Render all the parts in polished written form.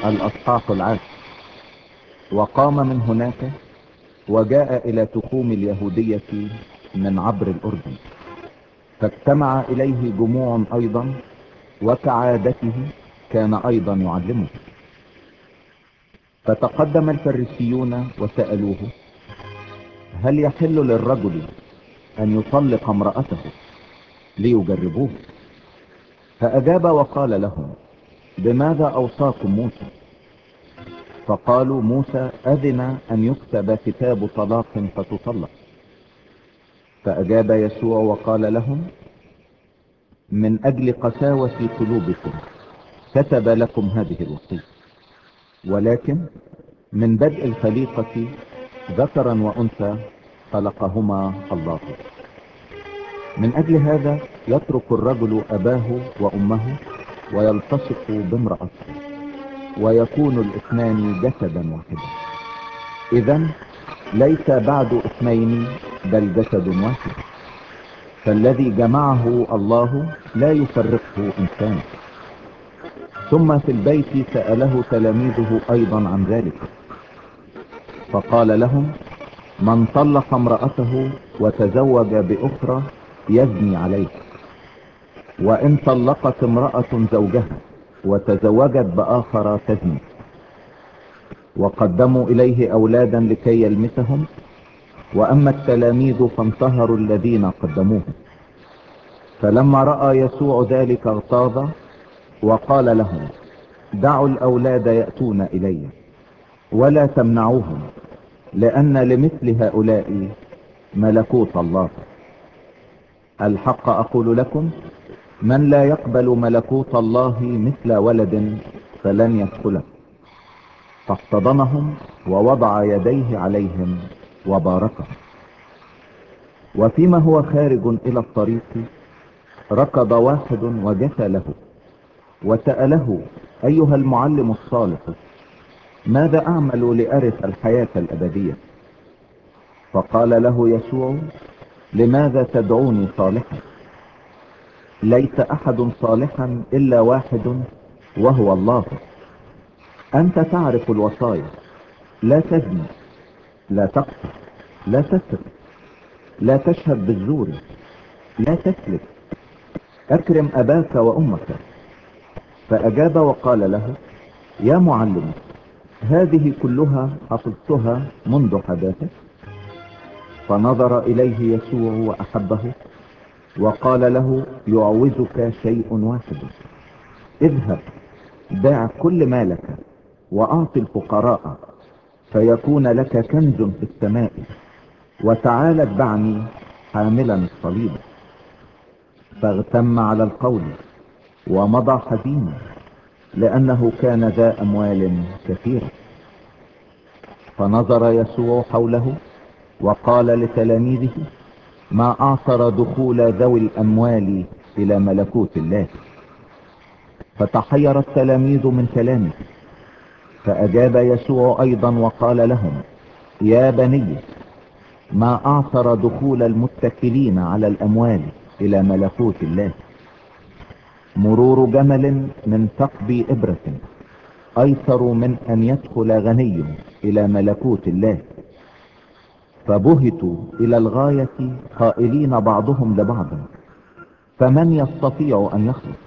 الأصحاح 10. وقام من هناك وجاء إلى تخوم اليهودية من عبر الأردن، فاجتمع إليه جموع أيضا، وكعادته كان أيضا يعلمه. فتقدم الفريسيون وسألوه: هل يحل للرجل أن يطلق امرأته؟ ليجربوه. فأجاب وقال لهم: بماذا أوصاكم موسى؟ فقالوا: موسى أذن أن يكتب كتاب طلاق فتطلق. فأجاب يسوع وقال لهم: من أجل قساوة قلوبكم كتب لكم هذه الوصية، ولكن من بدء الخليقة ذكرا وأنثى خلقهما الله. من أجل هذا يترك الرجل أباه وأمه ويلتصق بامرأته، ويكون الاثنان جسدا واحدا. إذن ليس بعد اثنين بل جسد واحد. فالذي جمعه الله لا يفرقه إنسان. ثم في البيت سأله تلاميذه أيضا عن ذلك، فقال لهم: من طلق امرأته وتزوج بأخرى يزني عليه، وإن طلقت امرأة زوجها وتزوجت بآخر تزني. وقدموا إليه أولادا لكي يلمسهم، وأما التلاميذ فانتهروا الذين قدموه. فلما رأى يسوع ذلك اغتاظ وقال لهم: دعوا الأولاد يأتون إلي ولا تمنعوهم، لأن لمثل هؤلاء ملكوت الله. الحق أقول لكم، من لا يقبل ملكوت الله مثل ولد فلن يدخله. فاحتضنهم ووضع يديه عليهم وباركهم. وفيما هو خارج إلى الطريق ركض واحد وجثى له وسأله: أيها المعلم الصالح، ماذا أعمل لأرث الحياة الأبدية؟ فقال له يسوع: لماذا تدعوني صالحا؟ ليس أحد صالحا إلا واحد، وهو الله. أنت تعرف الوصايا: لا تزني، لا تقتل، لا تسرق، لا تشهد بالزور، لا تسلب، أكرم أباك وأمك. فأجاب وقال له: يا معلم، هذه كلها حفظتها منذ حداثة. فنظر إليه يسوع وأحبه وقال له: يعوزك شيء واحد، اذهب باع كل مالك وأعط الفقراء، فيكون لك كنز في السماء، وتعال اتبعني حاملا الصليب. فاغتم على القول ومضى حزينا، لأنه كان ذا أموال كثيرة. فنظر يسوع حوله وقال لتلاميذه: ما أعثر دخول ذوي الأموال إلى ملكوت الله. فتحير التلاميذ من كلامه. فأجاب يسوع أيضا وقال لهم: يا بني، ما أعثر دخول المتكلين على الأموال إلى ملكوت الله. مرور جمل من ثقب إبرة أيسر من أن يدخل غني إلى ملكوت الله. فبهتوا إلى الغاية قائلين بعضهم لبعض: فمن يستطيع أن يخلص؟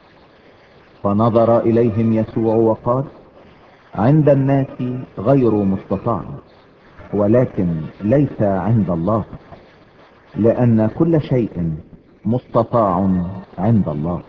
فنظر إليهم يسوع وقال: عند الناس غير مستطاع، ولكن ليس عند الله، لأن كل شيء مستطاع عند الله.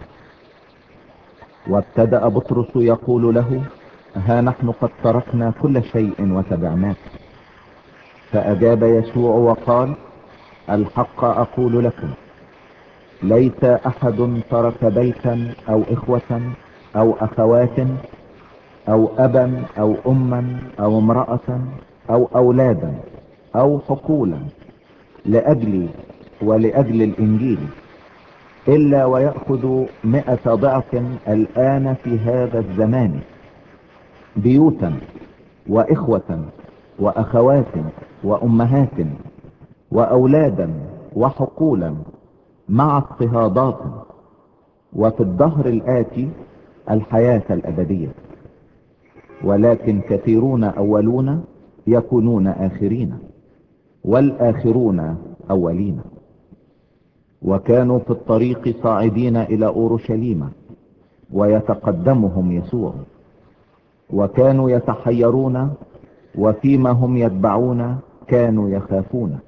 وابتدأ بطرس يقول له: ها نحن قد تركنا كل شيء وتبعناك. فأجاب يسوع وقال: الحق أقول لكم، ليس أحد ترك بيتا أو إخوة أو أخوات أو أبا أو أما أو امرأة أو أولادا أو حقولا لأجلي ولأجل الإنجيل إلا ويأخذ 100 ضعف الآن في هذا الزمان، بيوتا وإخوة وأخوات وأمهات وأولادا وحقولا مع اضطهادات، وفي الدهر الآتي الحياة الأبدية. ولكن كثيرون أولون يكونون آخرين، والآخرون أولين. وكانوا في الطريق صاعدين إلى أورشليم، ويتقدمهم يسوع، وكانوا يتحيرون، وفيما هم يتبعون كانوا يخافون.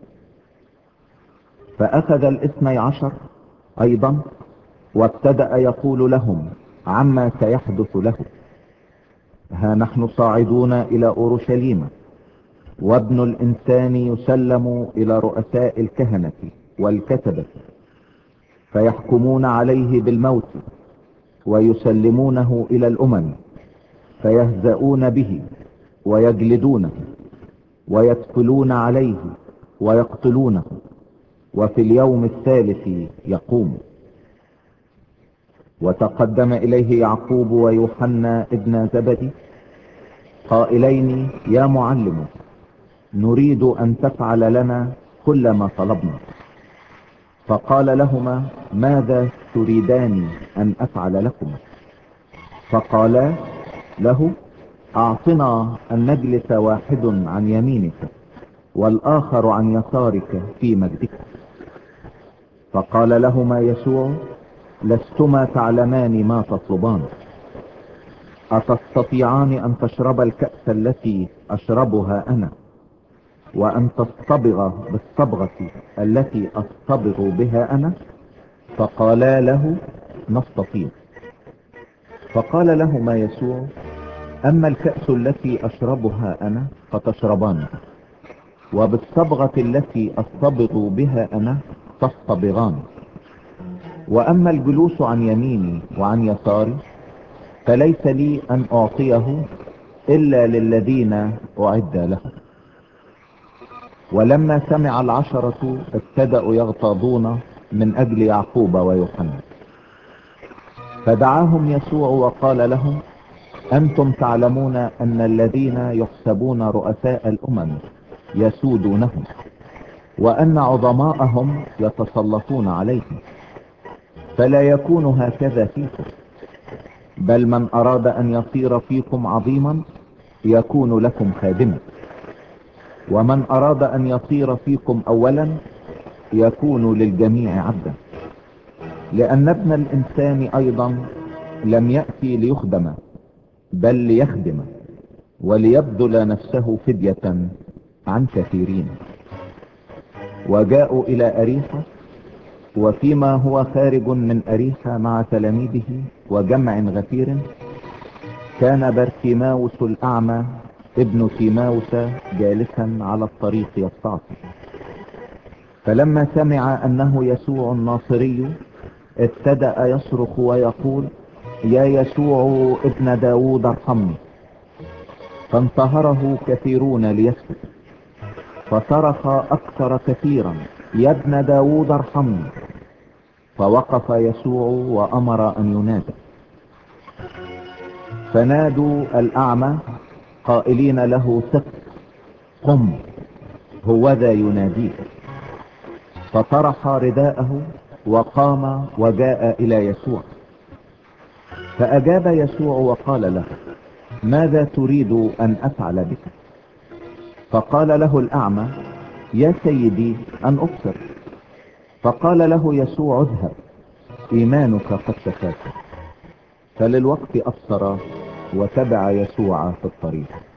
فأخذ 12 أيضا، وابتدأ يقول لهم عما سيحدث له: ها نحن صاعدون إلى أورشليم، وابن الإنسان يسلم إلى رؤساء الكهنة والكتبة، فيحكمون عليه بالموت، ويسلمونه إلى الأمم، فيهزؤون به ويجلدونه، ويدخلون عليه ويقتلونه، وفي اليوم الثالث يقوم. وتقدم إليه يعقوب ويوحنا ابن زبدي قائلين: يا معلم، نريد أن تفعل لنا كل ما طلبنا. فقال لهما: ماذا تريدان أن أفعل لكم؟ فقالا له: أعطنا أن نجلس واحد عن يمينك والآخر عن يسارك في مجدك. فقال لهما يسوع: لستما تعلمان ما تطلبان. أتستطيعان أن تشرب الكأس التي أشربها أنا، وأن تصطبغ بالصبغة التي أصطبغ بها أنا؟ فقالا له: نستطيع. فقال لهما يسوع: أما الكأس التي أشربها أنا فتشربان، وبالصبغة التي أصطبغ بها أنا تصطبغان، وأما الجلوس عن يميني وعن يساري فليس لي أن أعطيه إلا للذين أعد لهم. ولما سمع 10 ابتدأوا يغتاظون من أجل يعقوب ويوحنا. فدعاهم يسوع وقال لهم: أنتم تعلمون أن الذين يحسبون رؤساء الأمم يسودونهم، وأن عظماءهم يتسلطون عليهم، فلا يكون هكذا فيكم، بل من أراد أن يصير فيكم عظيما يكون لكم خادما، ومن أراد أن يصير فيكم أولا يكون للجميع عبدا. لأن ابن الإنسان أيضا لم يأتي ليخدم، بل ليخدم، وليبذل نفسه فدية عن كثيرين. وجاءوا إلى أريحة، وفيما هو خارج من أريحة مع تلاميذه وجمع غفير، كان برتيماوس الأعمى ابن تيماوس جالسا على الطريق يستعطي. فلما سمع أنه يسوع الناصري ابتدأ يصرخ ويقول: يا يسوع ابن داود ارحمني. فانتهره كثيرون ليسكت، فصرخ أكثر كثيرا: يا ابن داود ارحمني. فوقف يسوع وأمر أن ينادى. فنادوا الأعمى قائلين له: ثق، قم، هوذا يناديك. فطرح رداءه وقام وجاء إلى يسوع. فأجاب يسوع وقال له: ماذا تريد أن أفعل بك؟ فقال له الأعمى: يا سيدي أن أبصر. فقال له يسوع: اذهب، إيمانك قد شفاك. فللوقت أبصر وتبع يسوع في الطريق.